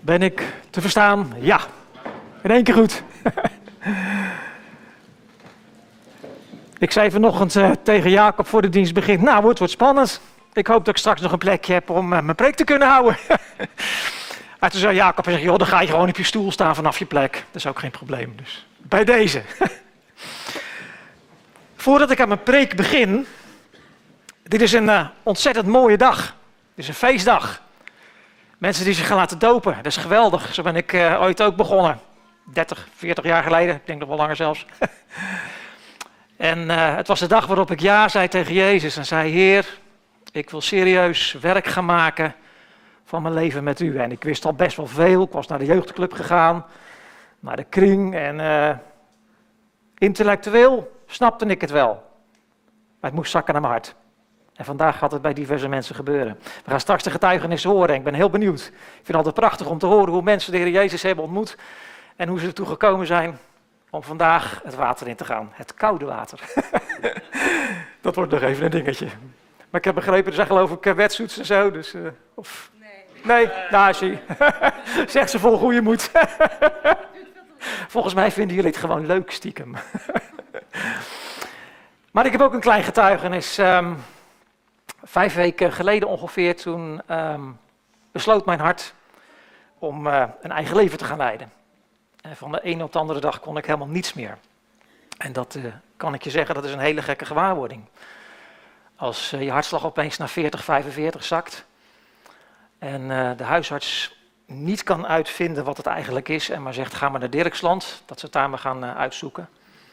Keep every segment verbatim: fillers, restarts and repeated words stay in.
Ben ik te verstaan? Ja. In één keer goed. Ik zei vanochtend uh, tegen Jacob voor de dienst begint. Nou, het wordt spannend. Ik hoop dat ik straks nog een plekje heb om uh, mijn preek te kunnen houden. Maar toen zei Jacob, zei, joh, dan ga je gewoon op je stoel staan vanaf je plek. Dat is ook geen probleem. Dus bij deze. Voordat ik aan mijn preek begin. Dit is een uh, ontzettend mooie dag. Dit is een feestdag. Mensen die zich gaan laten dopen. Dat is geweldig. Zo ben ik uh, ooit ook begonnen. dertig, veertig jaar geleden. Ik denk nog wel langer zelfs. En uh, het was de dag waarop ik ja zei tegen Jezus. En zei, Heer, ik wil serieus werk gaan maken van mijn leven met u. En ik wist al best wel veel. Ik was naar de jeugdclub gegaan. Naar de kring. En uh, intellectueel snapte ik het wel. Maar het moest zakken naar mijn hart. En vandaag gaat het bij diverse mensen gebeuren. We gaan straks de getuigenissen horen en ik ben heel benieuwd. Ik vind het altijd prachtig om te horen hoe mensen de Heer Jezus hebben ontmoet. En hoe ze ertoe gekomen zijn om vandaag het water in te gaan. Het koude water. Dat wordt nog even een dingetje. Maar ik heb begrepen, er zijn geloof ik wetsuits en zo. Dus, uh, of... Nee. Nee, nou zie. Zegt ze vol goede moed. Volgens mij vinden jullie het gewoon leuk stiekem. Maar ik heb ook een klein getuigenis. Um, vijf weken geleden ongeveer, toen um, besloot mijn hart om uh, een eigen leven te gaan leiden. En van de ene op de andere dag kon ik helemaal niets meer. En dat uh, kan ik je zeggen, dat is een hele gekke gewaarwording. Als uh, je hartslag opeens naar veertig, vijfenveertig zakt. En uh, de huisarts niet kan uitvinden wat het eigenlijk is. En maar zegt, ga maar naar Dirksland. Dat ze het daar maar gaan uh, uitzoeken.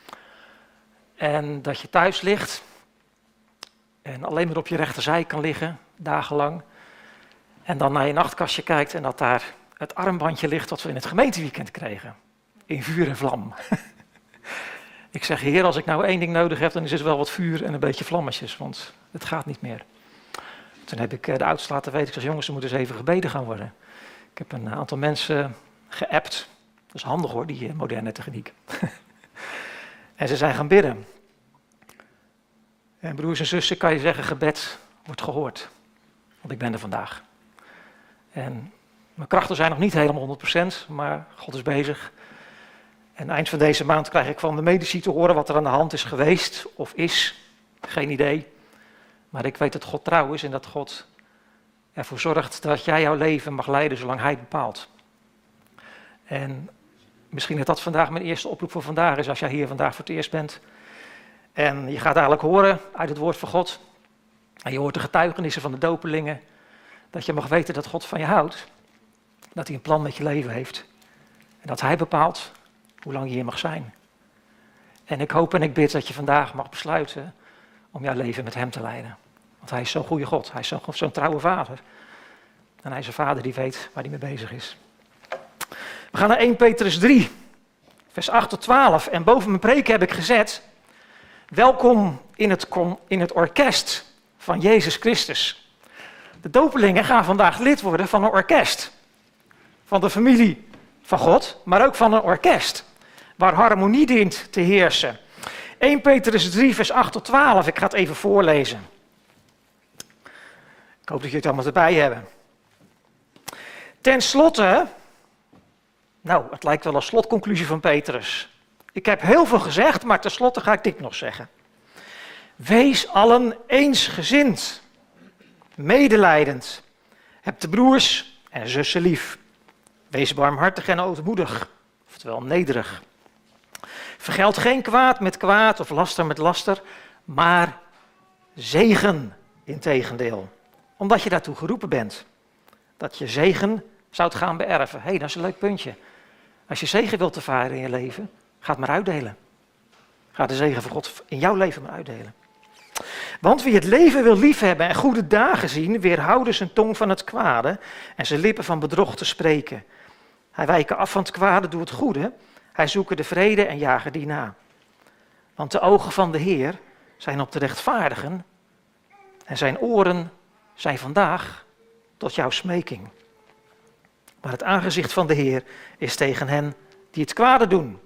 En dat je thuis ligt. En alleen maar op je rechterzij kan liggen, dagenlang. En dan naar je nachtkastje kijkt en dat daar het armbandje ligt dat we in het gemeenteweekend kregen. In vuur en vlam. Ik zeg, Heer, als ik nou één ding nodig heb, dan is het wel wat vuur en een beetje vlammetjes, want het gaat niet meer. Toen heb ik de oudsten laten weten, ik zeg, jongens, er moet eens even gebeden gaan worden. Ik heb een aantal mensen geappt. Dat is handig hoor, die moderne techniek. En ze zijn gaan bidden. En broers en zussen, kan je zeggen, gebed wordt gehoord. Want ik ben er vandaag. En mijn krachten zijn nog niet helemaal honderd procent, maar God is bezig. En eind van deze maand krijg ik van de medici te horen wat er aan de hand is geweest of is. Geen idee. Maar ik weet dat God trouw is en dat God ervoor zorgt dat jij jouw leven mag leiden zolang Hij het bepaalt. En misschien dat dat vandaag mijn eerste oproep voor vandaag is, als jij hier vandaag voor het eerst bent. En je gaat dadelijk horen uit het woord van God. En je hoort de getuigenissen van de dopelingen. Dat je mag weten dat God van je houdt. Dat hij een plan met je leven heeft. En dat hij bepaalt hoe lang je hier mag zijn. En ik hoop en ik bid dat je vandaag mag besluiten om jouw leven met hem te leiden. Want hij is zo'n goede God. Hij is zo'n, zo'n trouwe vader. En hij is een vader die weet waar hij mee bezig is. We gaan naar eerste Petrus drie, vers acht tot twaalf. En boven mijn preek heb ik gezet, welkom in het, in het orkest van Jezus Christus. De dopelingen gaan vandaag lid worden van een orkest. Van de familie van God, maar ook van een orkest. Waar harmonie dient te heersen. eerste Petrus drie, vers acht tot twaalf. Ik ga het even voorlezen. Ik hoop dat jullie het allemaal erbij hebben. Ten slotte, nou, het lijkt wel een slotconclusie van Petrus. Ik heb heel veel gezegd, maar tenslotte ga ik dit nog zeggen. Wees allen eensgezind, medelijdend. Heb de broers en zussen lief. Wees barmhartig en ootmoedig, oftewel nederig. Vergeld geen kwaad met kwaad of laster met laster, maar zegen integendeel. Omdat je daartoe geroepen bent. Dat je zegen zou gaan beërven. Hé, hey, dat is een leuk puntje. Als je zegen wilt ervaren in je leven, ga het maar uitdelen. Ga de zegen van God in jouw leven maar uitdelen. Want wie het leven wil liefhebben en goede dagen zien, weerhouden zijn tong van het kwade en zijn lippen van bedrog te spreken. Hij wijken af van het kwade, doe het goede. Hij zoeken de vrede en jagen die na. Want de ogen van de Heer zijn op de rechtvaardigen en zijn oren zijn vandaag tot jouw smeking. Maar het aangezicht van de Heer is tegen hen die het kwade doen.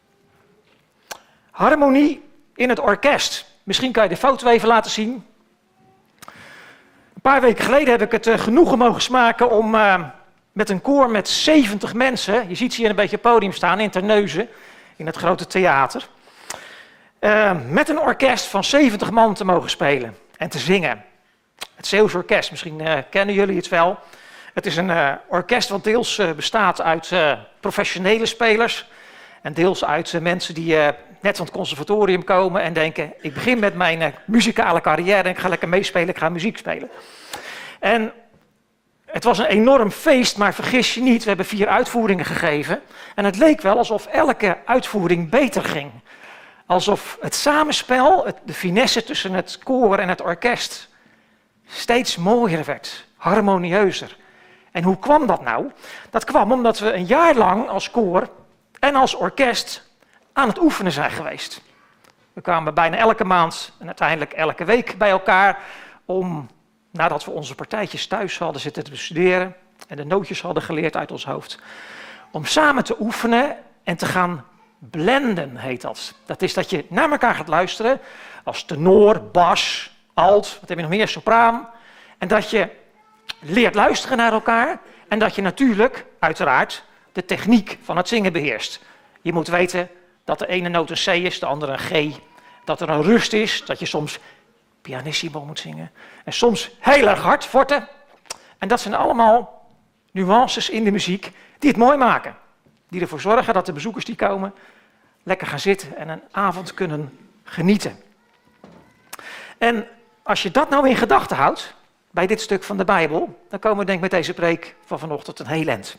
Harmonie in het orkest. Misschien kan je de foto even laten zien. Een paar weken geleden heb ik het uh, genoegen mogen smaken om uh, met een koor met zeventig mensen. Je ziet ze hier een beetje op het podium staan in Terneuzen, in het grote theater. Uh, met een orkest van zeventig man te mogen spelen en te zingen. Het Zeeuws Orkest, misschien uh, kennen jullie het wel. Het is een uh, orkest wat deels uh, bestaat uit uh, professionele spelers en deels uit uh, mensen die uh, net van het conservatorium komen en denken, ik begin met mijn uh, muzikale carrière en ik ga lekker meespelen, ik ga muziek spelen. En het was een enorm feest, maar vergis je niet, we hebben vier uitvoeringen gegeven en het leek wel alsof elke uitvoering beter ging. Alsof het samenspel, het, de finesse tussen het koor en het orkest steeds mooier werd, harmonieuzer. En hoe kwam dat nou? Dat kwam omdat we een jaar lang als koor en als orkest aan het oefenen zijn geweest. We kwamen bijna elke maand en uiteindelijk elke week bij elkaar om, nadat we onze partijtjes thuis hadden zitten te bestuderen en de nootjes hadden geleerd uit ons hoofd, om samen te oefenen en te gaan blenden, heet dat. Dat is dat je naar elkaar gaat luisteren als tenor, bas, alt, wat heb je nog meer, sopraan. En dat je leert luisteren naar elkaar en dat je natuurlijk, uiteraard, de techniek van het zingen beheerst. Je moet weten dat de ene noot een C is, de andere een G. Dat er een rust is, dat je soms pianissimo moet zingen. En soms heel erg hard, forte. En dat zijn allemaal nuances in de muziek die het mooi maken. Die ervoor zorgen dat de bezoekers die komen lekker gaan zitten en een avond kunnen genieten. En als je dat nou in gedachten houdt, bij dit stuk van de Bijbel, dan komen we denk ik met deze preek van vanochtend een heel eind.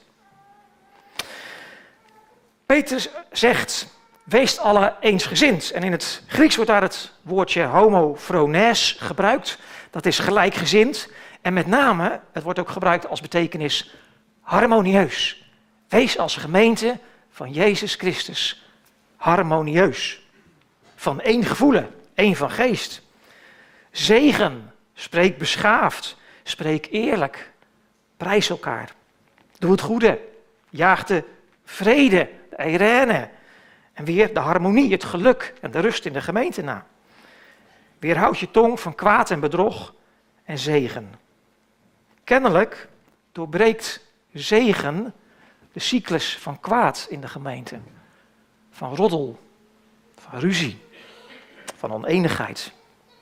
Petrus zegt, wees alle eensgezind. En in het Grieks wordt daar het woordje homophrones gebruikt. Dat is gelijkgezind. En met name, het wordt ook gebruikt als betekenis harmonieus. Wees als gemeente van Jezus Christus harmonieus. Van één gevoelen, één van geest. Zegen, spreek beschaafd, spreek eerlijk, prijs elkaar. Doe het goede, jaag de vrede, de eirene. En weer de harmonie, het geluk en de rust in de gemeente na. Weerhoud je tong van kwaad en bedrog en zegen. Kennelijk doorbreekt zegen de cyclus van kwaad in de gemeente. Van roddel, van ruzie, van oneenigheid.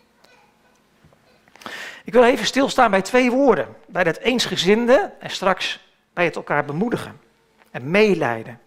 Ik wil even stilstaan bij twee woorden. Bij dat eensgezinde en straks bij het elkaar bemoedigen en meelijden.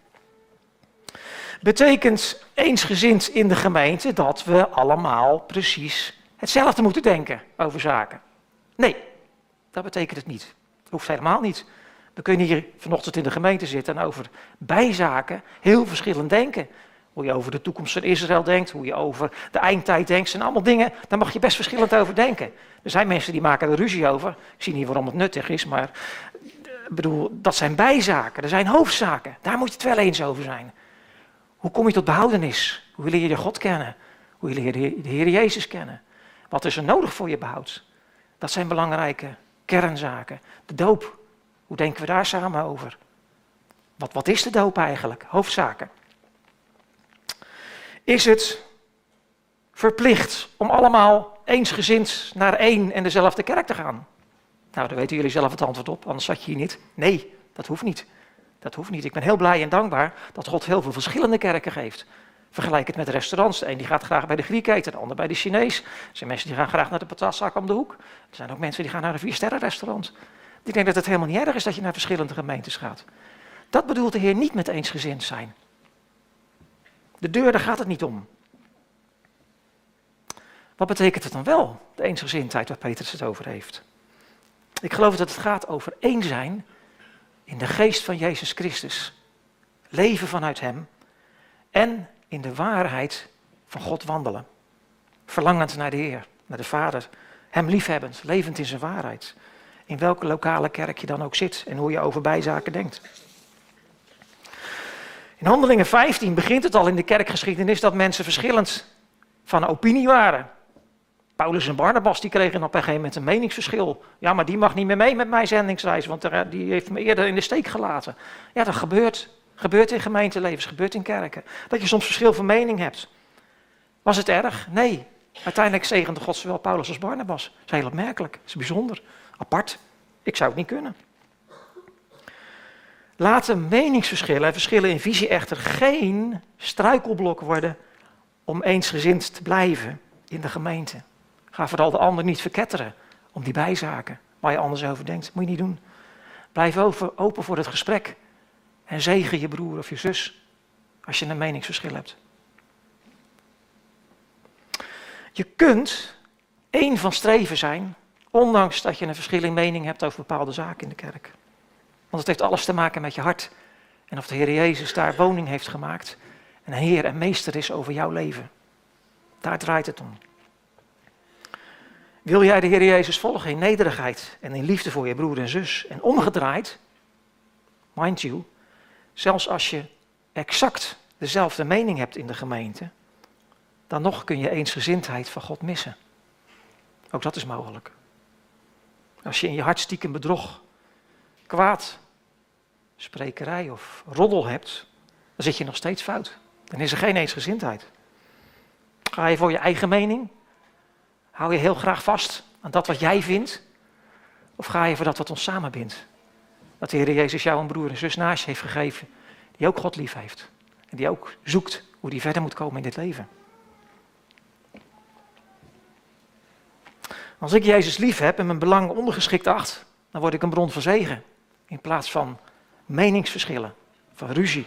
Betekent eensgezind in de gemeente dat we allemaal precies hetzelfde moeten denken over zaken? Nee, dat betekent het niet. Dat hoeft helemaal niet. We kunnen hier vanochtend in de gemeente zitten en over bijzaken heel verschillend denken. Hoe je over de toekomst van Israël denkt, hoe je over de eindtijd denkt. zijn allemaal dingen, daar mag je best verschillend over denken. Er zijn mensen die maken er ruzie over. Ik zie niet waarom het nuttig is, maar ik bedoel, dat zijn bijzaken. Er zijn hoofdzaken. Daar moet je het wel eens over zijn. Hoe kom je tot behoudenis? Hoe leer je God kennen? Hoe leer je de Heer Jezus kennen? Wat is er nodig voor je behoud? Dat zijn belangrijke kernzaken. De doop, hoe denken we daar samen over? Wat, wat is de doop eigenlijk? Hoofdzaken. Is het verplicht om allemaal eensgezind naar één en dezelfde kerk te gaan? Nou, daar weten jullie zelf het antwoord op, anders zat je hier niet. Nee, dat hoeft niet. Dat hoeft niet. Ik ben heel blij en dankbaar dat God heel veel verschillende kerken geeft. Vergelijk het met restaurants. De een die gaat graag bij de Griek eten, de ander bij de Chinees. Er zijn mensen die gaan graag naar de patatzaak om de hoek. Er zijn ook mensen die gaan naar een viersterrenrestaurant. Ik denk dat het helemaal niet erg is dat je naar verschillende gemeentes gaat. Dat bedoelt de Heer niet met eensgezind zijn. De deur, daar gaat het niet om. Wat betekent het dan wel, de eensgezindheid waar Petrus het over heeft? Ik geloof dat het gaat over één zijn in de geest van Jezus Christus. Leven vanuit Hem en in de waarheid van God wandelen. Verlangend naar de Heer, naar de Vader. Hem liefhebbend, levend in zijn waarheid. In welke lokale kerk je dan ook zit en hoe je over bijzaken denkt. In Handelingen vijftien begint het al in de kerkgeschiedenis dat mensen verschillend van opinie waren. Paulus en Barnabas die kregen op een gegeven moment een meningsverschil. Ja, maar die mag niet meer mee met mijn zendingsreis, want die heeft me eerder in de steek gelaten. Ja, dat gebeurt. Gebeurt in gemeentelevens, gebeurt in kerken. Dat je soms verschil van mening hebt. Was het erg? Nee. Uiteindelijk zegende God zowel Paulus als Barnabas. Dat is heel opmerkelijk. Dat is bijzonder. Apart. Ik zou het niet kunnen. Laten meningsverschillen en verschillen in visie echter geen struikelblok worden om eensgezind te blijven in de gemeente. Ga vooral de ander niet verketteren om die bijzaken waar je anders over denkt. Moet je niet doen. Blijf over, open voor het gesprek en zegen je broer of je zus als je een meningsverschil hebt. Je kunt één van streven zijn, ondanks dat je een verschil in mening hebt over bepaalde zaken in de kerk. Want het heeft alles te maken met je hart. En of de Heer Jezus daar woning heeft gemaakt en Heer en Meester is over jouw leven. Daar draait het om. Wil jij de Heer Jezus volgen in nederigheid en in liefde voor je broer en zus? En omgedraaid, mind you, zelfs als je exact dezelfde mening hebt in de gemeente, dan nog kun je eensgezindheid van God missen. Ook dat is mogelijk. Als je in je hart stiekem bedrog, kwaad, sprekerij of roddel hebt, dan zit je nog steeds fout. Dan is er geen eensgezindheid. Ga je voor je eigen mening? Hou je heel graag vast aan dat wat jij vindt? Of ga je voor dat wat ons samenbindt? Dat de Heer Jezus jou een broer en zus naast je heeft gegeven, die ook God lief heeft. En die ook zoekt hoe die verder moet komen in dit leven. Als ik Jezus lief heb en mijn belang ondergeschikt acht, dan word ik een bron van zegen. In plaats van meningsverschillen, van ruzie.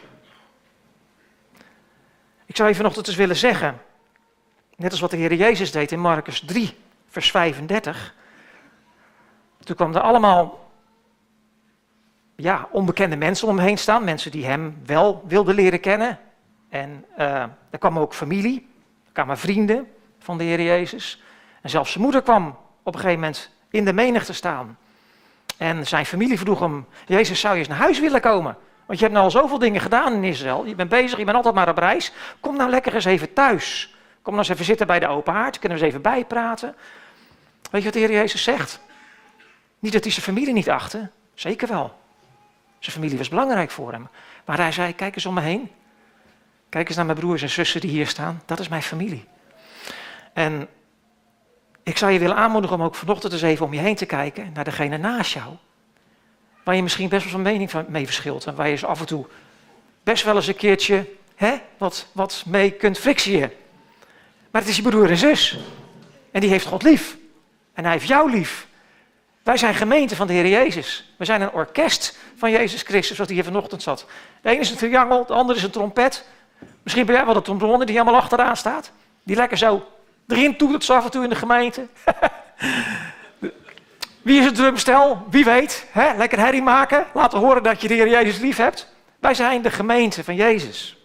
Ik zou je vanochtend eens willen zeggen, net als wat de Heer Jezus deed in Marcus drie, vers vijfendertig. Toen kwamen er allemaal ja, onbekende mensen om hem heen staan. Mensen die hem wel wilden leren kennen. En uh, er kwam ook familie. Er kwamen vrienden van de Heer Jezus. En zelfs zijn moeder kwam op een gegeven moment in de menigte staan. En zijn familie vroeg hem, Jezus, zou je eens naar huis willen komen? Want je hebt nou al zoveel dingen gedaan in Israël. Je bent bezig, je bent altijd maar op reis. Kom nou lekker eens even thuis. Kom nou eens even zitten bij de open haard. Kunnen we eens even bijpraten. Weet je wat de Heer Jezus zegt? Niet dat hij zijn familie niet achtte. Zeker wel. Zijn familie was belangrijk voor hem. Maar hij zei, kijk eens om me heen. Kijk eens naar mijn broers en zussen die hier staan. Dat is mijn familie. En ik zou je willen aanmoedigen om ook vanochtend eens even om je heen te kijken. Naar degene naast jou. Waar je misschien best wel van mening van mee verschilt. En waar je zo af en toe best wel eens een keertje hè, wat, wat mee kunt frictieën. Maar het is je broer en zus. En die heeft God lief. En hij heeft jou lief. Wij zijn gemeente van de Heer Jezus. We zijn een orkest van Jezus Christus, zoals die hier vanochtend zat. De ene is een triangel, de andere is een trompet. Misschien ben jij wel de trombone die helemaal achteraan staat. Die lekker zo erin toetert zo af en toe in de gemeente. Wie is het drumstel? Wie weet. Hè? Lekker herrie maken. Laten horen dat je de Heer Jezus lief hebt. Wij zijn de gemeente van Jezus.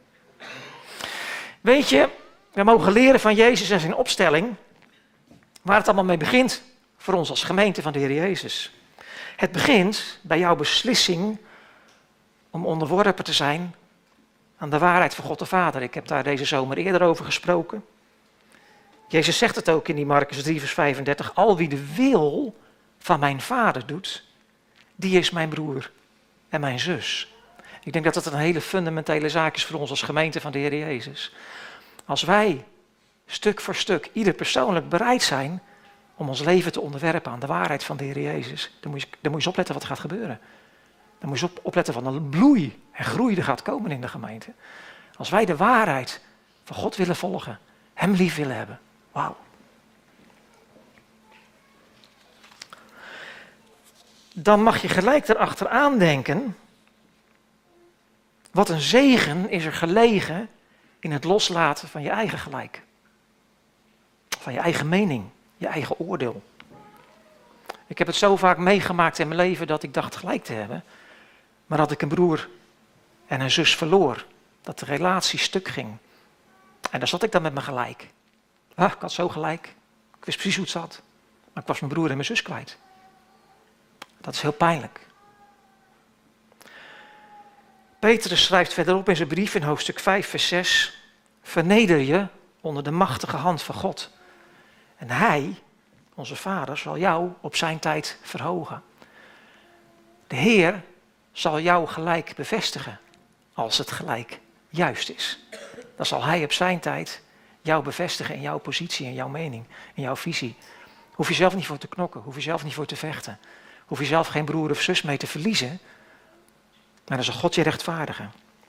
Weet je, we mogen leren van Jezus en zijn opstelling. Waar het allemaal mee begint voor ons als gemeente van de Heer Jezus. Het begint bij jouw beslissing om onderworpen te zijn aan de waarheid van God de Vader. Ik heb daar deze zomer eerder over gesproken. Jezus zegt het ook in die Marcus drie vers vijfendertig. Al wie de wil van mijn Vader doet, die is mijn broer en mijn zus. Ik denk dat dat een hele fundamentele zaak is voor ons als gemeente van de Heer Jezus. Als wij stuk voor stuk, ieder persoonlijk bereid zijn om ons leven te onderwerpen aan de waarheid van de Heer Jezus, dan moet je, dan moet je eens opletten wat er gaat gebeuren. Dan moet je eens opletten wat een bloei en groei er gaat komen in de gemeente. Als wij de waarheid van God willen volgen, hem lief willen hebben. Wauw. Dan mag je gelijk erachteraan denken, wat een zegen is er gelegen in het loslaten van je eigen gelijk. Van je eigen mening, je eigen oordeel. Ik heb het zo vaak meegemaakt in mijn leven dat ik dacht gelijk te hebben, maar dat ik een broer en een zus verloor. Dat de relatie stuk ging. En daar zat ik dan met mijn gelijk. Ah, ik had zo gelijk. Ik wist precies hoe het zat. Maar ik was mijn broer en mijn zus kwijt. Dat is heel pijnlijk. Petrus schrijft verderop in zijn brief in hoofdstuk vijf vers zes. Verneder je onder de machtige hand van God. En hij, onze Vader, zal jou op zijn tijd verhogen. De Heer zal jou gelijk bevestigen als het gelijk juist is. Dan zal hij op zijn tijd jou bevestigen in jouw positie, in jouw mening, in jouw visie. Hoef je zelf niet voor te knokken, hoef je zelf niet voor te vechten. Hoef je zelf geen broer of zus mee te verliezen. En dan zal God je rechtvaardigen.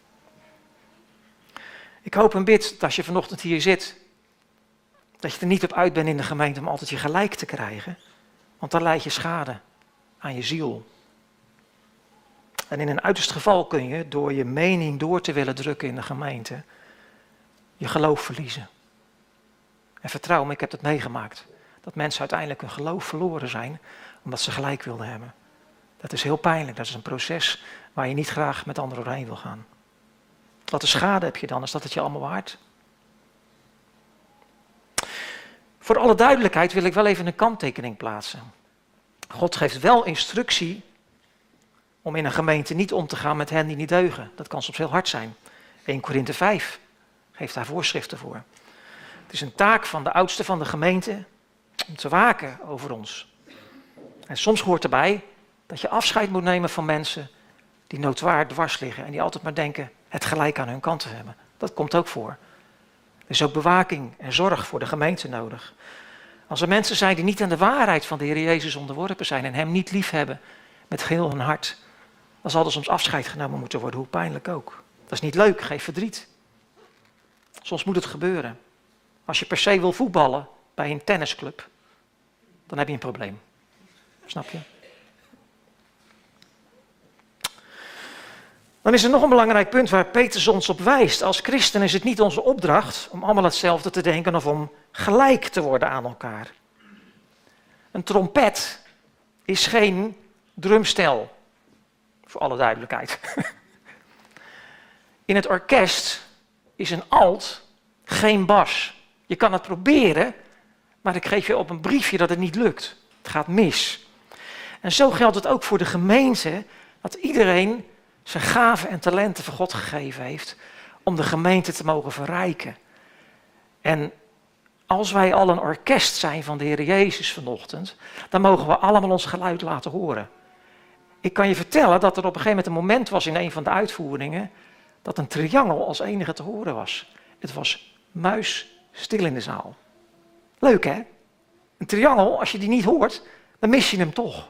Ik hoop en bid dat als je vanochtend hier zit, dat je er niet op uit bent in de gemeente om altijd je gelijk te krijgen. Want dan leid je schade aan je ziel. En in een uiterst geval kun je, door je mening door te willen drukken in de gemeente, je geloof verliezen. En vertrouw me, ik heb het meegemaakt. Dat mensen uiteindelijk hun geloof verloren zijn, omdat ze gelijk wilden hebben. Dat is heel pijnlijk, dat is een proces waar je niet graag met anderen doorheen wil gaan. Wat een schade heb je dan, is dat het je allemaal waard? Voor alle duidelijkheid wil ik wel even een kanttekening plaatsen. God geeft wel instructie om in een gemeente niet om te gaan met hen die niet deugen. Dat kan soms heel hard zijn. Eerste Korinthe vijf geeft daar voorschriften voor. Het is een taak van de oudste van de gemeente om te waken over ons. En soms hoort erbij dat je afscheid moet nemen van mensen die notoir dwars liggen en die altijd maar denken het gelijk aan hun kant te hebben. Dat komt ook voor. Er is ook bewaking en zorg voor de gemeente nodig. Als er mensen zijn die niet aan de waarheid van de Heer Jezus onderworpen zijn en hem niet lief hebben met geheel hun hart, dan zal er soms afscheid genomen moeten worden, hoe pijnlijk ook. Dat is niet leuk, geeft verdriet. Soms moet het gebeuren. Als je per se wil voetballen bij een tennisclub, dan heb je een probleem. Snap je? Dan is er nog een belangrijk punt waar Petrus ons op wijst. Als christen is het niet onze opdracht om allemaal hetzelfde te denken of om gelijk te worden aan elkaar. Een trompet is geen drumstel, voor alle duidelijkheid. In het orkest is een alt geen bas. Je kan het proberen, maar ik geef je op een briefje dat het niet lukt. Het gaat mis. En zo geldt het ook voor de gemeente, dat iedereen zijn gaven en talenten van God gegeven heeft om de gemeente te mogen verrijken. En als wij al een orkest zijn van de Heer Jezus vanochtend, dan mogen we allemaal ons geluid laten horen. Ik kan je vertellen dat er op een gegeven moment een moment was in een van de uitvoeringen dat een triangel als enige te horen was. Het was muisstil in de zaal. Leuk hè? Een triangel, als je die niet hoort, dan mis je hem toch.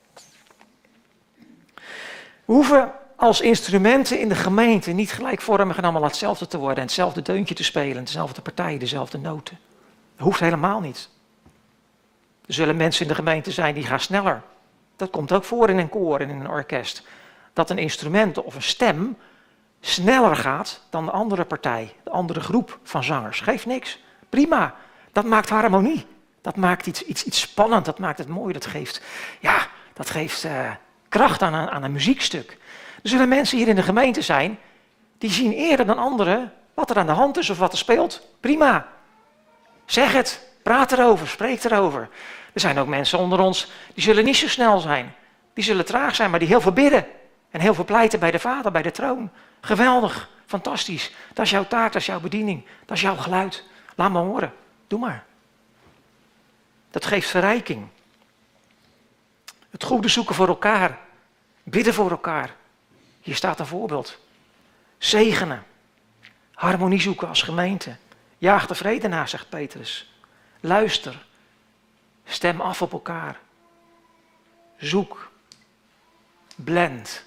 We hoeven als instrumenten in de gemeente niet gelijkvormig en allemaal hetzelfde te worden en hetzelfde deuntje te spelen, dezelfde partijen, dezelfde noten. Dat hoeft helemaal niet. Er zullen mensen in de gemeente zijn die gaan sneller. Dat komt ook voor in een koor en in een orkest. Dat een instrument of een stem sneller gaat dan de andere partij, de andere groep van zangers. Geeft niks. Prima. Dat maakt harmonie. Dat maakt iets, iets, iets spannend. Dat maakt het mooi. Dat geeft, ja, dat geeft uh, kracht aan een, aan een muziekstuk. Er zullen mensen hier in de gemeente zijn die zien eerder dan anderen wat er aan de hand is of wat er speelt. Prima. Zeg het. Praat erover. Spreek erover. Er zijn ook mensen onder ons die zullen niet zo snel zijn. Die zullen traag zijn, maar die heel veel bidden. En heel veel pleiten bij de Vader, bij de troon. Geweldig. Fantastisch. Dat is jouw taak, dat is jouw bediening. Dat is jouw geluid. Laat me horen. Doe maar. Dat geeft verrijking. Het goede zoeken voor elkaar. Bidden voor elkaar. Hier staat een voorbeeld. Zegenen. Harmonie zoeken als gemeente. Jaag de vrede na, zegt Petrus. Luister. Stem af op elkaar. Zoek. Blend.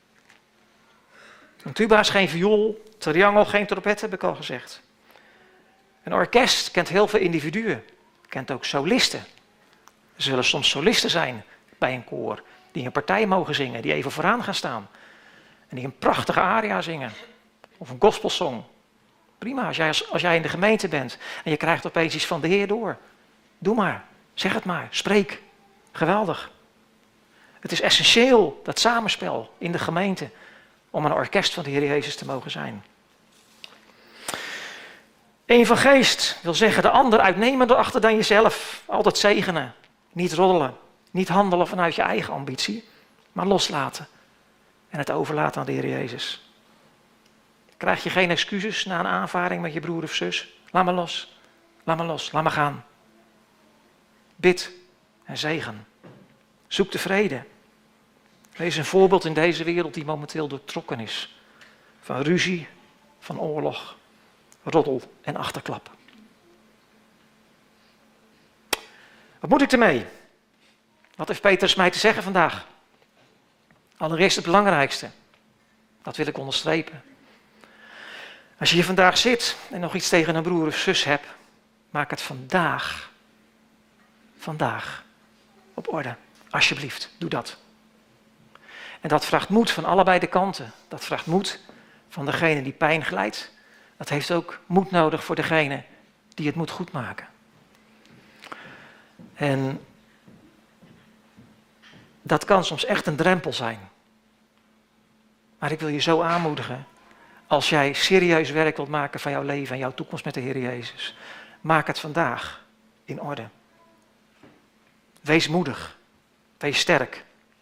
Een tuba is geen viool. Triangel geen trompet, heb ik al gezegd. Een orkest kent heel veel individuen. Kent ook solisten. Er zullen soms solisten zijn bij een koor. Die een partij mogen zingen. Die even vooraan gaan staan. En die een prachtige aria zingen. Of een gospelsong. Prima, als jij, als jij in de gemeente bent. En je krijgt opeens iets van de Heer door. Doe maar. Zeg het maar. Spreek. Geweldig. Het is essentieel, dat samenspel in de gemeente. Om een orkest van de Heer Jezus te mogen zijn. Eén van geest wil zeggen de ander uitnemender achter dan jezelf. Altijd zegenen. Niet roddelen. Niet handelen vanuit je eigen ambitie. Maar loslaten. En het overlaten aan de Heer Jezus. Krijg je geen excuses na een aanvaring met je broer of zus? Laat me los. Laat me los. Laat me gaan. Bid en zegen. Zoek de vrede. Wees een voorbeeld in deze wereld die momenteel doortrokken is. Van ruzie, van oorlog, roddel en achterklap. Wat moet ik ermee? Wat heeft Petrus mij te zeggen vandaag? Allereerst het belangrijkste. Dat wil ik onderstrepen. Als je hier vandaag zit en nog iets tegen een broer of zus hebt, maak het vandaag, vandaag op orde. Alsjeblieft, doe dat. En dat vraagt moed van allebei de kanten. Dat vraagt moed van degene die pijn glijdt. Dat heeft ook moed nodig voor degene die het moet goedmaken. En dat kan soms echt een drempel zijn. Maar ik wil je zo aanmoedigen. Als jij serieus werk wilt maken van jouw leven en jouw toekomst met de Heer Jezus. Maak het vandaag in orde. Wees moedig. Wees sterk.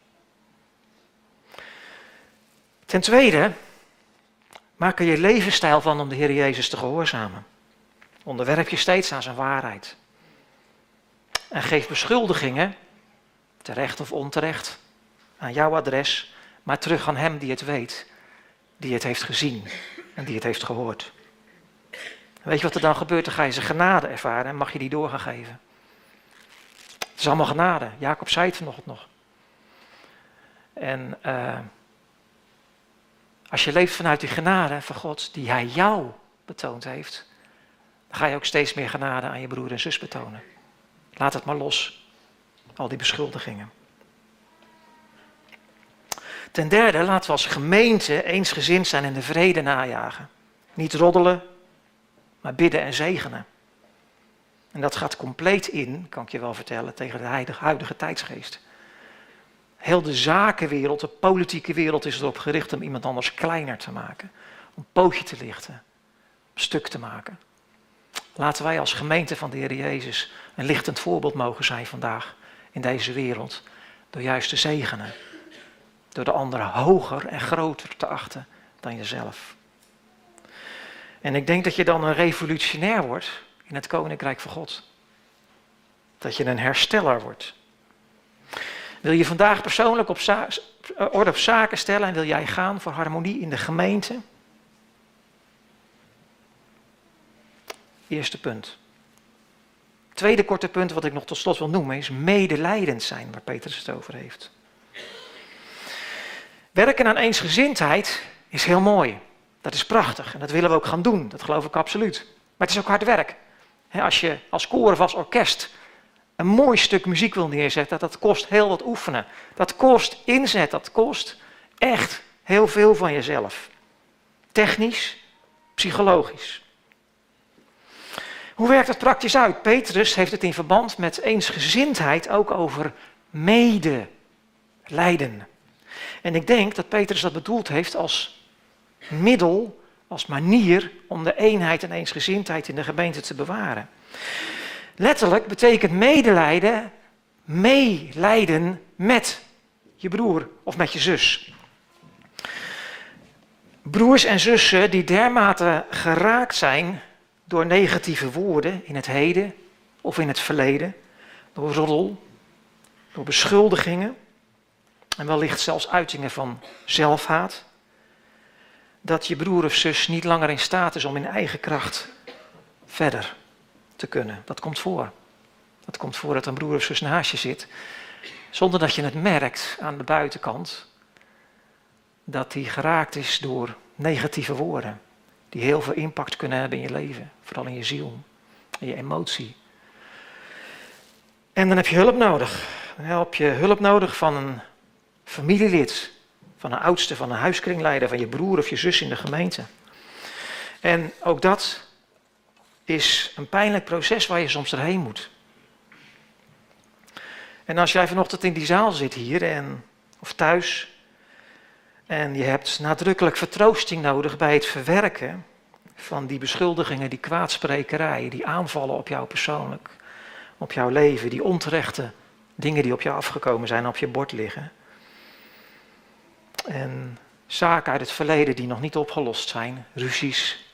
Ten tweede, maak er je levensstijl van om de Heer Jezus te gehoorzamen. Onderwerp je steeds aan zijn waarheid. En geef beschuldigingen, terecht of onterecht, aan jouw adres, maar terug aan hem die het weet, die het heeft gezien en die het heeft gehoord. Weet je wat er dan gebeurt? Dan ga je zijn genade ervaren en mag je die door gaan geven. Het is allemaal genade. Jacob zei het vanochtend nog. En uh, als je leeft vanuit die genade van God, die hij jou betoond heeft, dan ga je ook steeds meer genade aan je broer en zus betonen. Laat het maar los, al die beschuldigingen. Ten derde, laten we als gemeente eensgezind zijn en de vrede najagen. Niet roddelen, maar bidden en zegenen. En dat gaat compleet in, kan ik je wel vertellen, tegen de huidige, huidige tijdsgeest. Heel de zakenwereld, de politieke wereld is erop gericht om iemand anders kleiner te maken. Om pootje te lichten, om stuk te maken. Laten wij als gemeente van de Heer Jezus een lichtend voorbeeld mogen zijn vandaag in deze wereld. Door juist te zegenen. Door de anderen hoger en groter te achten dan jezelf. En ik denk dat je dan een revolutionair wordt in het Koninkrijk van God. Dat je een hersteller wordt. Wil je vandaag persoonlijk op za- orde op zaken stellen en wil jij gaan voor harmonie in de gemeente? Eerste punt. Tweede korte punt wat ik nog tot slot wil noemen is medelijdend zijn, waar Petrus het over heeft. Werken aan eensgezindheid is heel mooi. Dat is prachtig en dat willen we ook gaan doen. Dat geloof ik absoluut. Maar het is ook hard werk. Als je als koor of als orkest een mooi stuk muziek wil neerzetten, dat kost heel wat oefenen. Dat kost inzet, dat kost echt heel veel van jezelf. Technisch, psychologisch. Hoe werkt dat praktisch uit? Petrus heeft het in verband met eensgezindheid ook over medelijden. En ik denk dat Petrus dat bedoeld heeft als middel, als manier om de eenheid en eensgezindheid in de gemeente te bewaren. Letterlijk betekent medelijden, meelijden met je broer of met je zus. Broers en zussen die dermate geraakt zijn door negatieve woorden in het heden of in het verleden, door roddel, door beschuldigingen en wellicht zelfs uitingen van zelfhaat, dat je broer of zus niet langer in staat is om in eigen kracht verder te kunnen. Dat komt voor. Dat komt voor dat een broer of zus naast je zit, zonder dat je het merkt aan de buitenkant, dat hij geraakt is door negatieve woorden, die heel veel impact kunnen hebben in je leven, vooral in je ziel, in je emotie. En dan heb je hulp nodig. Dan heb je hulp nodig van een familielid, van een oudste, van een huiskringleider, van je broer of je zus in de gemeente. En ook dat is een pijnlijk proces waar je soms doorheen moet. En als jij vanochtend in die zaal zit hier en, of thuis en je hebt nadrukkelijk vertroosting nodig bij het verwerken van die beschuldigingen, die kwaadsprekerij, die aanvallen op jou persoonlijk, op jouw leven, die onterechte dingen die op jou afgekomen zijn, op je bord liggen. En zaken uit het verleden die nog niet opgelost zijn, ruzies.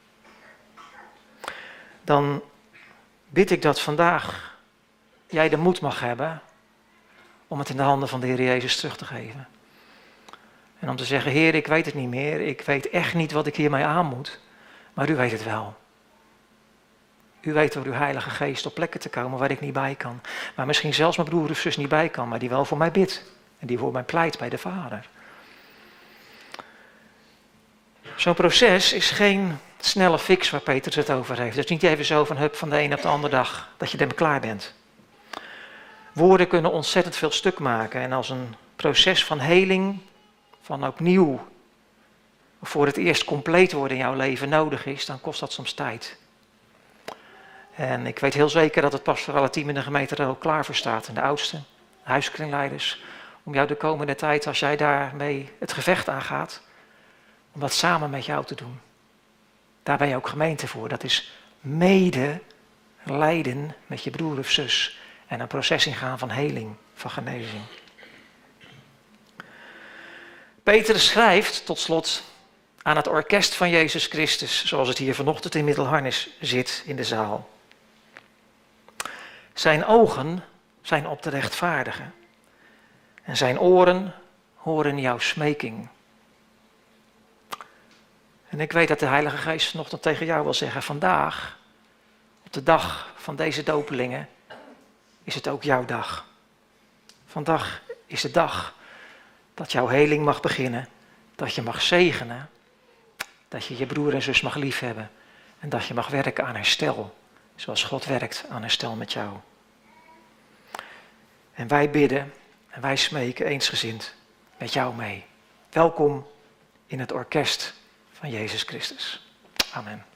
Dan bid ik dat vandaag jij de moed mag hebben om het in de handen van de Heer Jezus terug te geven. En om te zeggen, Heer, ik weet het niet meer, ik weet echt niet wat ik hiermee aan moet, maar u weet het wel. U weet door uw Heilige Geest op plekken te komen waar ik niet bij kan. Waar misschien zelfs mijn broer of zus niet bij kan, maar die wel voor mij bidt. En die voor mij pleit bij de Vader. Zo'n proces is geen snelle fix waar Petrus het over heeft. Het is niet even zo van hup van de een op de andere dag dat je ermee klaar bent. Woorden kunnen ontzettend veel stuk maken. En als een proces van heling, van opnieuw, voor het eerst compleet worden in jouw leven nodig is, dan kost dat soms tijd. En ik weet heel zeker dat het pastorale team in de gemeente er ook klaar voor staat. En de oudsten, de huiskringleiders, om jou de komende tijd, als jij daarmee het gevecht aangaat, om dat samen met jou te doen. Daar ben je ook gemeente voor. Dat is mede lijden met je broer of zus. En een proces ingaan van heling, van genezing. Petrus schrijft tot slot aan het orkest van Jezus Christus, zoals het hier vanochtend in Middelharnis zit in de zaal. Zijn ogen zijn op de rechtvaardige. En zijn oren horen jouw smeking. En ik weet dat de Heilige Geest vanochtend tegen jou wil zeggen, vandaag, op de dag van deze dopelingen, is het ook jouw dag. Vandaag is de dag dat jouw heling mag beginnen, dat je mag zegenen, dat je je broer en zus mag liefhebben en dat je mag werken aan herstel, zoals God werkt aan herstel met jou. En wij bidden en wij smeken eensgezind met jou mee. Welkom in het orkest van Jezus Christus. Amen.